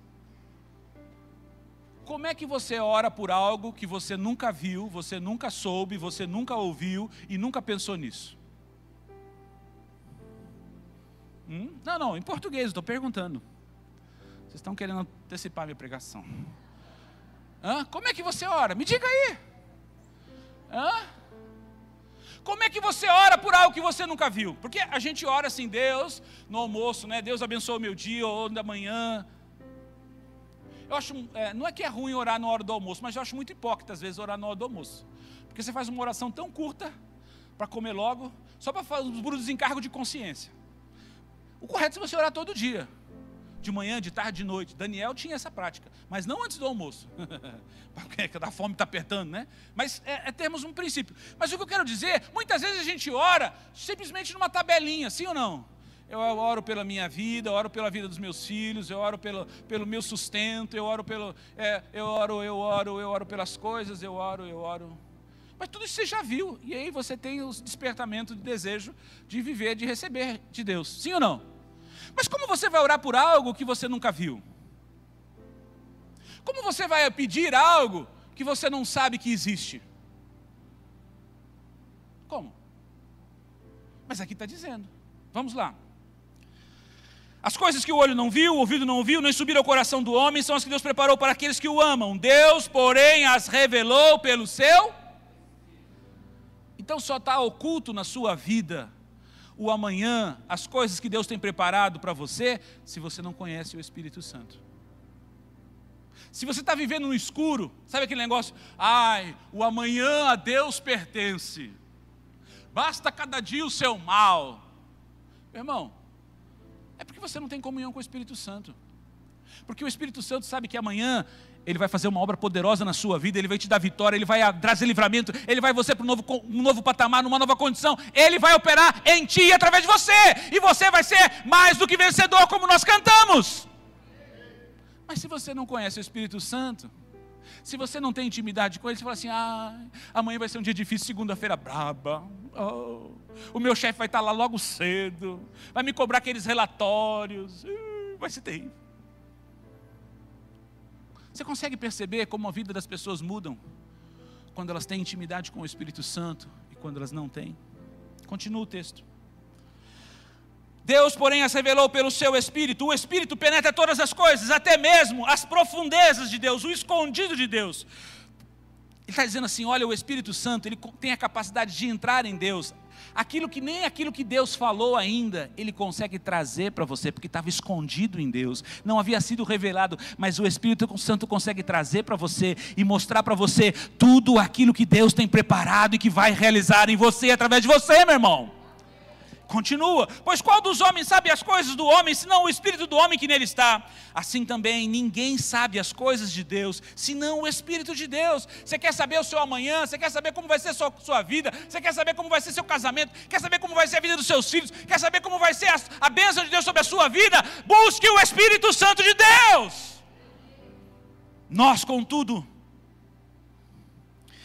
[SPEAKER 1] Como é que você ora por algo que você nunca viu, você nunca soube, você nunca ouviu e nunca pensou nisso? Não, em português, estou perguntando. Vocês estão querendo antecipar a minha pregação. Como é que você ora? Me diga aí. Como é que você ora por algo que você nunca viu? Porque a gente ora assim: Deus, no almoço, né? Deus abençoe o meu dia ou da manhã. Eu acho, não é que é ruim orar na hora do almoço, mas eu acho muito hipócrita às vezes orar na hora do almoço. Porque você faz uma oração tão curta para comer logo, só para fazer por desencargo de consciência. O correto é você orar todo dia, de manhã, de tarde, de noite. Daniel tinha essa prática, mas não antes do almoço, porque a fome está apertando, né? Mas termos um princípio. Mas o que eu quero dizer, muitas vezes a gente ora simplesmente numa tabelinha, sim ou não? Eu oro pela minha vida, eu oro pela vida dos meus filhos, eu oro pelo meu sustento, eu oro pelas coisas, eu oro. Mas tudo isso você já viu, e aí você tem o despertamento de desejo de viver, de receber de Deus, sim ou não? Mas como você vai orar por algo que você nunca viu? Como você vai pedir algo que você não sabe que existe? Como? Mas aqui está dizendo, vamos lá. As coisas que o olho não viu, o ouvido não ouviu, nem subiram ao coração do homem, são as que Deus preparou para aqueles que o amam. Deus, porém, as revelou pelo seu... Então só está oculto na sua vida o amanhã, as coisas que Deus tem preparado para você, se você não conhece o Espírito Santo. Se você está vivendo no escuro, sabe aquele negócio? O amanhã a Deus pertence. Basta cada dia o seu mal. Meu irmão, é porque você não tem comunhão com o Espírito Santo. Porque o Espírito Santo sabe que amanhã Ele vai fazer uma obra poderosa na sua vida, Ele vai te dar vitória, Ele vai trazer livramento, Ele vai você para um novo patamar, numa nova condição, Ele vai operar em ti e através de você, e você vai ser mais do que vencedor, como nós cantamos. Mas se você não conhece o Espírito Santo, se você não tem intimidade com Ele, você fala assim: amanhã vai ser um dia difícil, segunda-feira braba, o meu chefe vai estar lá logo cedo, vai me cobrar aqueles relatórios, vai ser terrível. Você consegue perceber como a vida das pessoas mudam quando elas têm intimidade com o Espírito Santo e quando elas não têm? Continua o texto. Deus, porém, as revelou pelo seu Espírito. O Espírito penetra todas as coisas, até mesmo as profundezas de Deus, o escondido de Deus. Ele está dizendo assim: olha, o Espírito Santo, ele tem a capacidade de entrar em Deus. Nem aquilo que Deus falou ainda, Ele consegue trazer para você, porque estava escondido em Deus, não havia sido revelado, mas o Espírito Santo consegue trazer para você e mostrar para você tudo aquilo que Deus tem preparado e que vai realizar em você, através de você, meu irmão. Continua: pois qual dos homens sabe as coisas do homem, senão o Espírito do homem que nele está? Assim também ninguém sabe as coisas de Deus, senão o Espírito de Deus. Você quer saber o seu amanhã? Você quer saber como vai ser a sua vida? Você quer saber como vai ser seu casamento? Quer saber como vai ser a vida dos seus filhos? Quer saber como vai ser a bênção de Deus sobre a sua vida? Busque o Espírito Santo de Deus. Nós, contudo,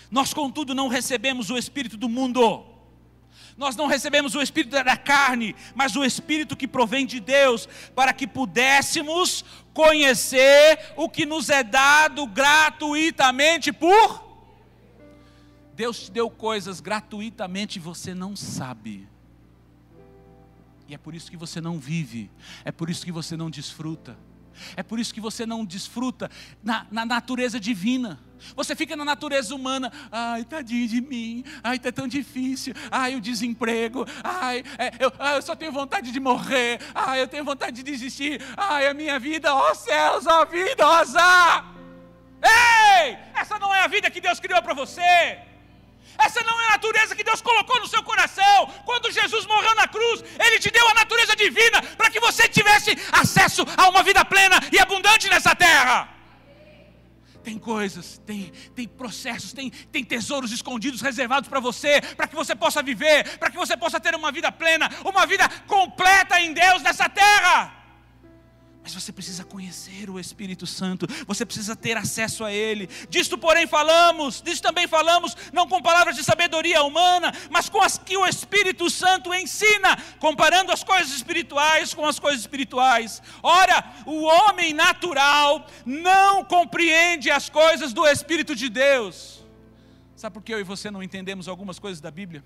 [SPEAKER 1] Nós, contudo, não recebemos o espírito do mundo. Nós não recebemos o espírito da carne, mas o espírito que provém de Deus, para que pudéssemos conhecer o que nos é dado gratuitamente por... Deus te deu coisas gratuitamente e você não sabe. E é por isso que você não vive, é por isso que você não desfruta. É por isso que você não desfruta na natureza divina. Você fica na natureza humana. Ai, tadinho de mim. Ai, tá tão difícil. Ai, o desemprego. Ai, eu só tenho vontade de morrer. Ai, eu tenho vontade de desistir. Ai, a minha vida, ó céus, ó vida, ó azar. Ei, essa não é a vida que Deus criou para você. Essa não é a natureza que Deus colocou no seu coração. Quando Jesus morreu na cruz, Ele te deu a natureza divina para que você tivesse acesso a uma vida plena e abundante nessa terra. Tem coisas, tem processos, tem tesouros escondidos, reservados para que você possa viver, para que você possa ter uma vida plena, uma vida completa em Deus nessa terra. Mas você precisa conhecer o Espírito Santo, você precisa ter acesso a Ele. Disto também falamos, não com palavras de sabedoria humana, mas com as que o Espírito Santo ensina, comparando as coisas espirituais com as coisas espirituais. Ora, o homem natural não compreende as coisas do Espírito de Deus. Sabe por que eu e você não entendemos algumas coisas da Bíblia?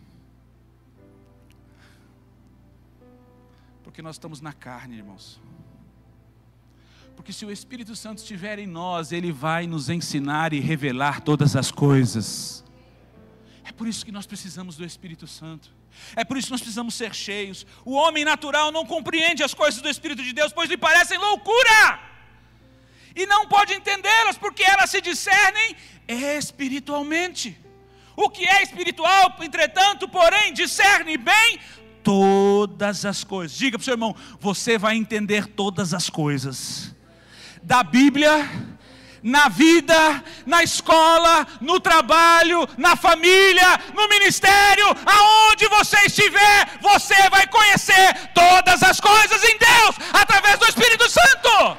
[SPEAKER 1] Porque nós estamos na carne, irmãos. Porque se o Espírito Santo estiver em nós, Ele vai nos ensinar e revelar todas as coisas. É por isso que nós precisamos do Espírito Santo. É por isso que nós precisamos ser cheios. O homem natural não compreende as coisas do Espírito de Deus, pois lhe parecem loucura. E não pode entendê-las, porque elas se discernem espiritualmente. O que é espiritual, entretanto, porém, discerne bem todas as coisas. Diga para o seu irmão, você vai entender todas as coisas da Bíblia, na vida, na escola, no trabalho, na família, no ministério, aonde você estiver, você vai conhecer todas as coisas em Deus, através do Espírito Santo.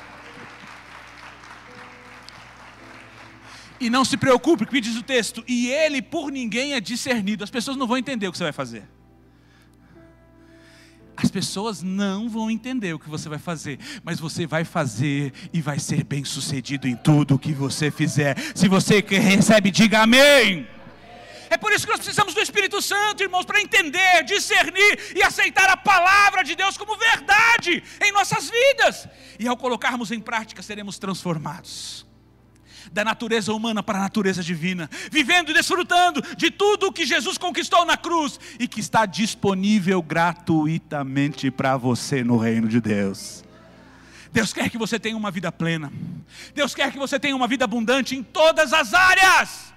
[SPEAKER 1] E não se preocupe, que diz o texto, e ele por ninguém é discernido. As pessoas não vão entender o que você vai fazer. As pessoas não vão entender o que você vai fazer, mas você vai fazer e vai ser bem sucedido em tudo o que você fizer. Se você recebe, diga amém. É por isso que nós precisamos do Espírito Santo, irmãos, para entender, discernir e aceitar a palavra de Deus como verdade em nossas vidas. E ao colocarmos em prática, seremos transformados da natureza humana para a natureza divina, vivendo e desfrutando de tudo o que Jesus conquistou na cruz e que está disponível gratuitamente para você no reino de Deus. Deus quer que você tenha uma vida plena. Deus quer que você tenha uma vida abundante em todas as áreas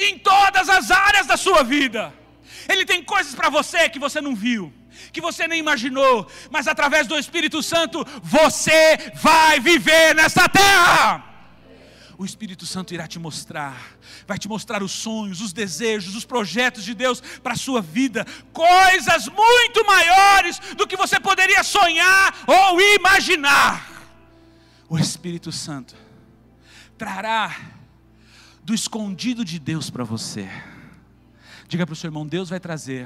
[SPEAKER 1] da sua vida. Ele tem coisas para você que você não viu, que você nem imaginou, mas através do Espírito Santo você vai viver nessa terra. O Espírito Santo irá te mostrar, vai te mostrar os sonhos, os desejos, os projetos de Deus para a sua vida, coisas muito maiores do que você poderia sonhar ou imaginar. O Espírito Santo trará do escondido de Deus para você. Diga para o seu irmão, Deus vai trazer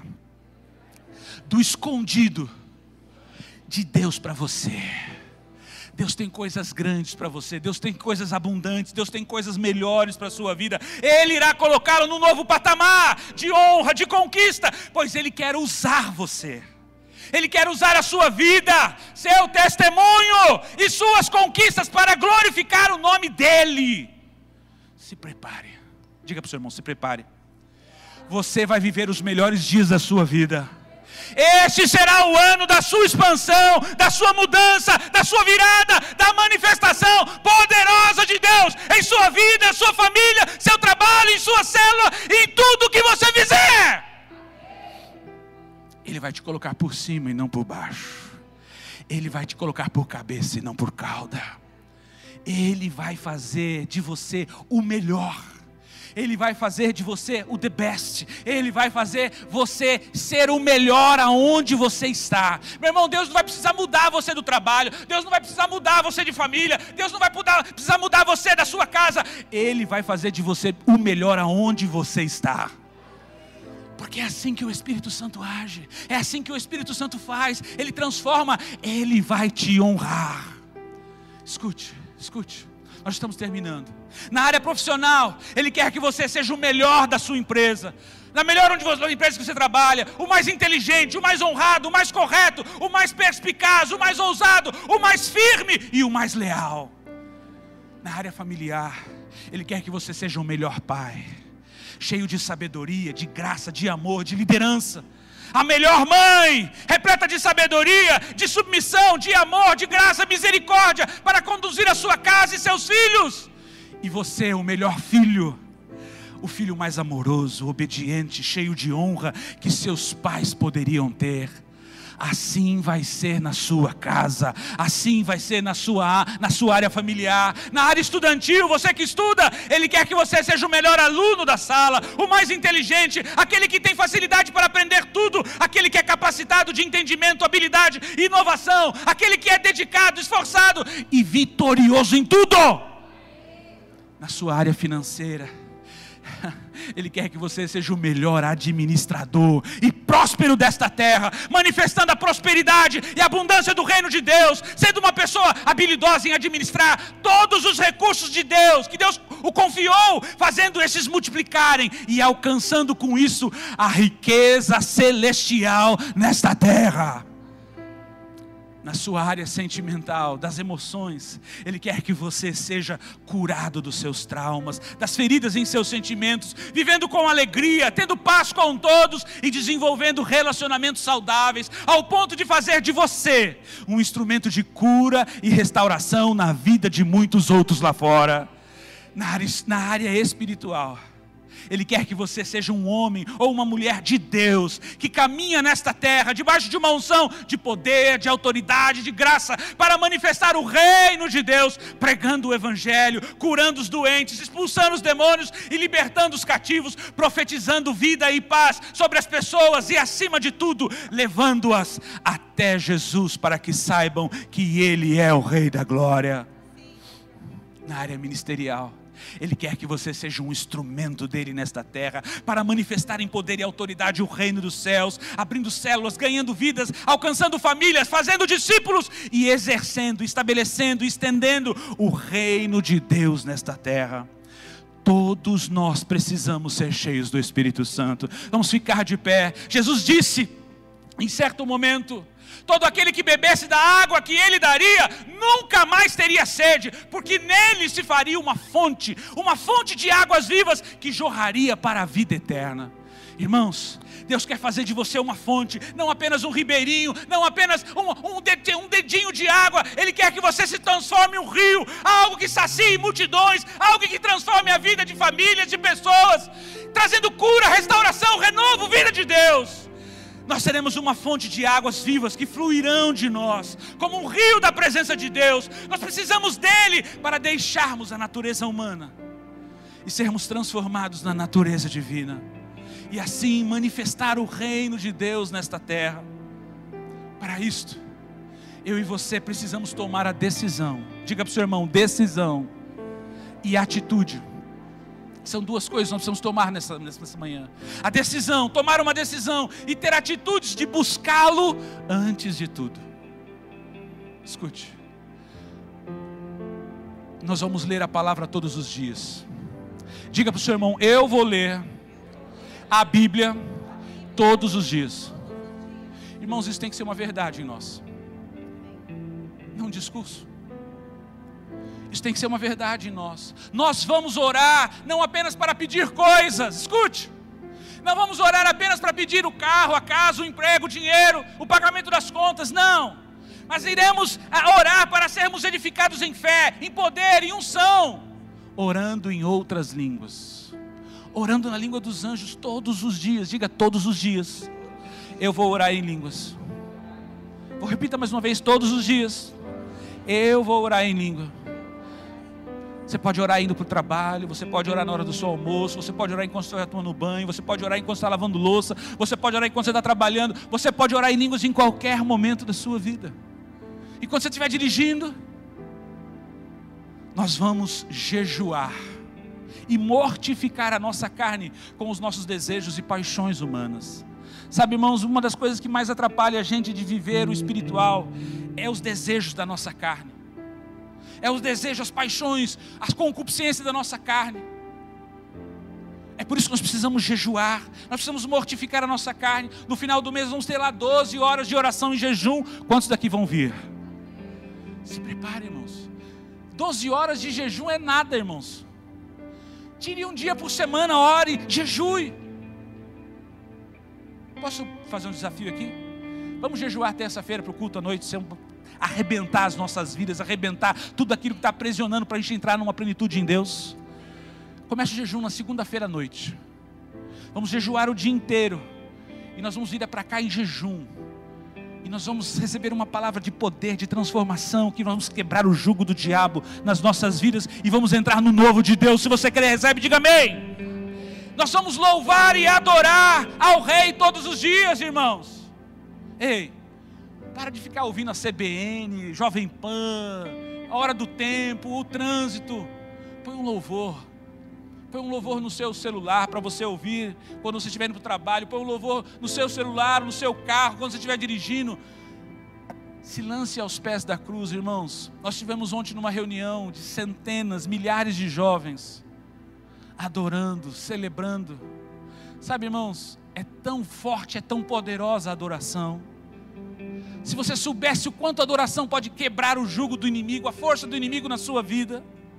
[SPEAKER 1] do escondido de Deus para você. Deus tem coisas grandes para você, Deus tem coisas abundantes, Deus tem coisas melhores para a sua vida. Ele irá colocá-lo num novo patamar de honra, de conquista, pois Ele quer usar você. Ele quer usar a sua vida, seu testemunho e suas conquistas para glorificar o nome dEle. Se prepare, diga para o seu irmão, se prepare. Você vai viver os melhores dias da sua vida. Este será o ano da sua expansão, da sua mudança, da sua virada, da manifestação poderosa de Deus em sua vida, sua família, seu trabalho, em sua célula, em tudo que você fizer. Ele vai te colocar por cima e não por baixo. Ele vai te colocar por cabeça e não por cauda. Ele vai fazer de você o melhor. Ele vai fazer de você o the best. Ele vai fazer você ser o melhor aonde você está. Meu irmão, Deus não vai precisar mudar você do trabalho. Deus não vai precisar mudar você de família. Deus não vai precisar mudar você da sua casa. Ele vai fazer de você o melhor aonde você está. Porque é assim que o Espírito Santo age. É assim que o Espírito Santo faz. Ele transforma. Ele vai te honrar. Escute. Nós estamos terminando. Na área profissional, Ele quer que você seja o melhor da sua empresa. Na melhor empresa que você trabalha. O mais inteligente, o mais honrado, o mais correto, o mais perspicaz, o mais ousado, o mais firme e o mais leal. Na área familiar, Ele quer que você seja o melhor pai. Cheio de sabedoria, de graça, de amor, de liderança. A melhor mãe, repleta de sabedoria, de submissão, de amor, de graça, misericórdia, para conduzir a sua casa e seus filhos. E você, o melhor filho, o filho mais amoroso, obediente, cheio de honra, que seus pais poderiam ter. Assim vai ser na sua casa, assim vai ser na sua área familiar, na área estudantil. Você que estuda, Ele quer que você seja o melhor aluno da sala, o mais inteligente, aquele que tem facilidade para aprender tudo, aquele que é capacitado de entendimento, habilidade, inovação, aquele que é dedicado, esforçado e vitorioso em tudo. Na sua área financeira, Ele quer que você seja o melhor administrador e próspero desta terra, manifestando a prosperidade e a abundância do reino de Deus, sendo uma pessoa habilidosa em administrar todos os recursos de Deus, que Deus o confiou, fazendo esses multiplicarem e alcançando com isso a riqueza celestial nesta terra. Na sua área sentimental, das emoções, Ele quer que você seja curado dos seus traumas, das feridas em seus sentimentos, vivendo com alegria, tendo paz com todos e desenvolvendo relacionamentos saudáveis, ao ponto de fazer de você um instrumento de cura e restauração na vida de muitos outros lá fora. Na área espiritual, Ele quer que você seja um homem ou uma mulher de Deus, que caminha nesta terra, debaixo de uma unção de poder, de autoridade, de graça, para manifestar o reino de Deus, pregando o evangelho, curando os doentes, expulsando os demônios e libertando os cativos, profetizando vida e paz sobre as pessoas e, acima de tudo, levando-as até Jesus, para que saibam que Ele é o Rei da Glória. Na área ministerial, Ele quer que você seja um instrumento dele nesta terra, para manifestar em poder e autoridade o reino dos céus, abrindo células, ganhando vidas, alcançando famílias, fazendo discípulos e exercendo, estabelecendo, estendendo o reino de Deus nesta terra. Todos nós precisamos ser cheios do Espírito Santo. Vamos ficar de pé. Jesus disse em certo momento: todo aquele que bebesse da água que Ele daria, nunca mais teria sede, porque nele se faria uma fonte de águas vivas, que jorraria para a vida eterna. Irmãos, Deus quer fazer de você uma fonte, não apenas um ribeirinho, não apenas um dedinho de água. Ele quer que você se transforme em um rio, algo que sacie multidões, algo que transforme a vida de famílias, de pessoas, trazendo cura, restauração, renovo, vida de Deus. Nós seremos uma fonte de águas vivas que fluirão de nós, como um rio da presença de Deus. Nós precisamos dele para deixarmos a natureza humana e sermos transformados na natureza divina, e assim manifestar o reino de Deus nesta terra. Para isto, eu e você precisamos tomar a decisão. Diga para o seu irmão: decisão e atitude. São duas coisas que nós precisamos tomar nessa manhã. A decisão, tomar uma decisão e ter atitudes de buscá-lo antes de tudo. Escute, nós vamos ler a palavra todos os dias. Diga para o seu irmão: eu vou ler a Bíblia todos os dias. Irmãos, isso tem que ser uma verdade em nós, não um discurso. Isso tem que ser uma verdade em nós. Nós vamos orar não apenas para pedir coisas. Escute, não vamos orar apenas para pedir o carro, a casa, o emprego, o dinheiro, o pagamento das contas, não. Mas iremos orar para sermos edificados em fé, em poder, em unção, orando em outras línguas, orando na língua dos anjos todos os dias. Diga: todos os dias eu vou orar em línguas. Repita mais uma vez: todos os dias eu vou orar em língua. Você pode orar indo para o trabalho, você pode orar na hora do seu almoço, você pode orar enquanto você está tomando banho, você pode orar enquanto você está lavando louça, você pode orar enquanto você está trabalhando, você pode orar em línguas em qualquer momento da sua vida. E quando você estiver dirigindo, nós vamos jejuar e mortificar a nossa carne com os nossos desejos e paixões humanas. Sabe, irmãos, uma das coisas que mais atrapalha a gente de viver o espiritual é os desejos da nossa carne. É os desejos, as paixões, as concupiscências da nossa carne. É por isso que nós precisamos jejuar, nós precisamos mortificar a nossa carne. No final do mês vamos ter lá 12 horas de oração em jejum. Quantos daqui vão vir? Se preparem, irmãos. 12 horas de jejum é nada, irmãos. Tire um dia por semana, ore, jejue. Posso fazer um desafio aqui? Vamos jejuar terça-feira para o culto à noite, arrebentar as nossas vidas, arrebentar tudo aquilo que está aprisionando para a gente entrar numa plenitude em Deus. Comece o jejum na segunda-feira à noite. Vamos jejuar o dia inteiro. E nós vamos vir para cá em jejum. E nós vamos receber uma palavra de poder, de transformação, que nós vamos quebrar o jugo do diabo nas nossas vidas e vamos entrar no novo de Deus. Se você quer, recebe, diga amém. Nós vamos louvar e adorar ao Rei todos os dias, irmãos. Ei, para de ficar ouvindo a CBN, Jovem Pan, a Hora do Tempo, o trânsito. Põe um louvor. Põe um louvor no seu celular para você ouvir quando você estiver indo para o trabalho. Põe um louvor no seu celular, no seu carro, quando você estiver dirigindo. Se lance aos pés da cruz, irmãos. Nós tivemos ontem numa reunião de centenas, milhares de jovens adorando, celebrando. Sabe, irmãos, é tão forte, é tão poderosa a adoração. Se você soubesse o quanto a adoração pode quebrar o jugo do inimigo, a força do inimigo na sua vida.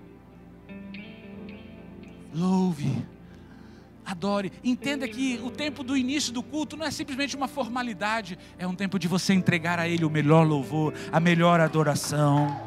[SPEAKER 1] Louve, adore, entenda que o tempo do início do culto não é simplesmente uma formalidade, é um tempo de você entregar a Ele o melhor louvor, a melhor adoração.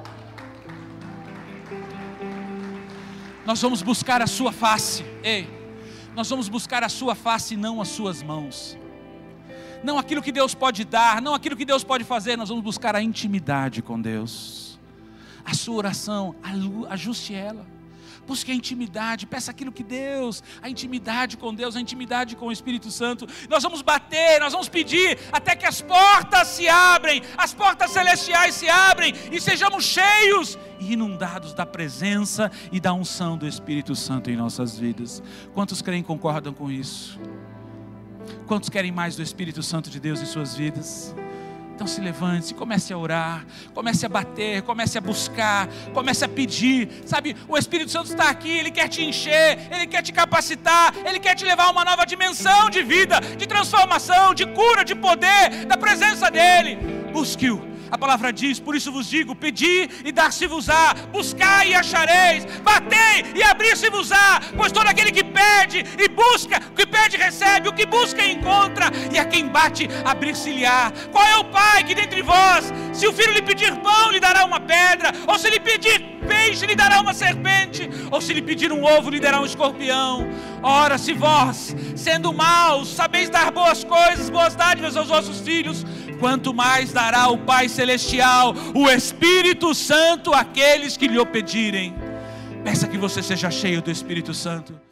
[SPEAKER 1] Nós vamos buscar a sua face, nós vamos buscar a sua face e não as suas mãos. Não aquilo que Deus pode dar, não aquilo que Deus pode fazer, nós vamos buscar a intimidade com Deus. A sua oração, ajuste ela. Busque a intimidade, peça aquilo que Deus, a intimidade com Deus, a intimidade com o Espírito Santo. Nós vamos bater, nós vamos pedir, até que as portas se abrem, as portas celestiais se abrem, e sejamos cheios e inundados da presença e da unção do Espírito Santo em nossas vidas. Quantos creem e concordam com isso? Quantos querem mais do Espírito Santo de Deus em suas vidas? Então se levante, comece a orar, comece a bater, comece a buscar, comece a pedir. Sabe, o Espírito Santo está aqui, Ele quer te encher, Ele quer te capacitar, Ele quer te levar a uma nova dimensão de vida, de transformação, de cura, de poder, da presença dEle. Busque-o. A palavra diz: por isso vos digo, pedi e dar-se-vos-á, buscai e achareis, batei e abrir-se-vos-á, pois todo aquele que pede e busca, o que pede recebe, o que busca encontra, e a quem bate abrir-se-lhe-á. Qual é o pai que dentre vós, se o filho lhe pedir pão, lhe dará uma pedra, ou se lhe pedir peixe, lhe dará uma serpente, ou se lhe pedir um ovo, lhe dará um escorpião? Ora, se vós, sendo maus, sabeis dar boas coisas, boas dádivas aos vossos filhos, quanto mais dará o Pai Celestial, o Espírito Santo, àqueles que lhe o pedirem. Peça que você seja cheio do Espírito Santo.